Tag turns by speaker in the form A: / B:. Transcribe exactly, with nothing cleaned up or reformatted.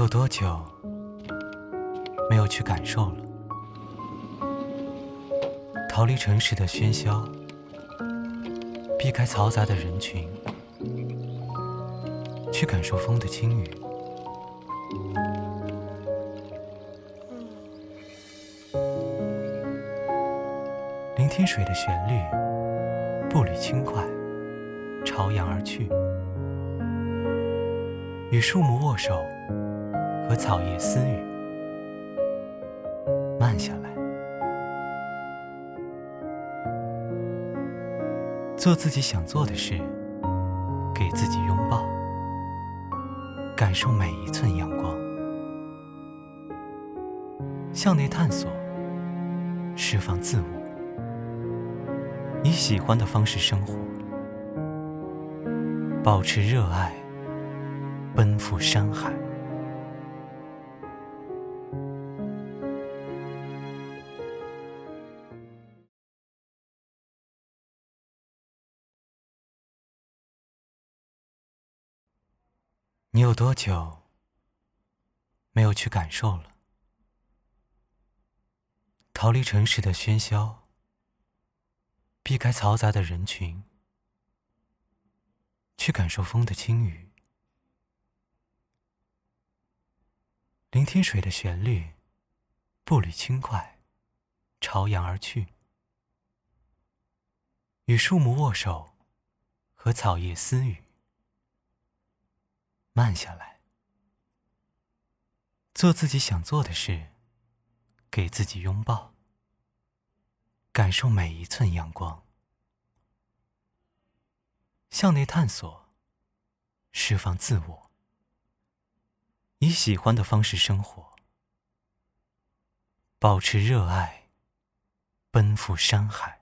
A: 有多久没有去感受了？逃离城市的喧嚣，避开嘈杂的人群，去感受风的轻语。聆听水的旋律，步履轻快，朝阳而去。与树木握手，和草叶私语。慢下来，做自己想做的事，给自己拥抱，感受每一寸阳光。向内探索，释放自我，以喜欢的方式生活，保持热爱，奔赴山海。你有多久没有去感受了？逃离城市的喧嚣，避开嘈杂的人群，去感受风的轻语。聆听水的旋律，步履轻快，朝阳而去。与树木握手，和草叶私语。慢下来，做自己想做的事，给自己拥抱，感受每一寸阳光。向内探索，释放自我，以喜欢的方式生活，保持热爱，奔赴山海。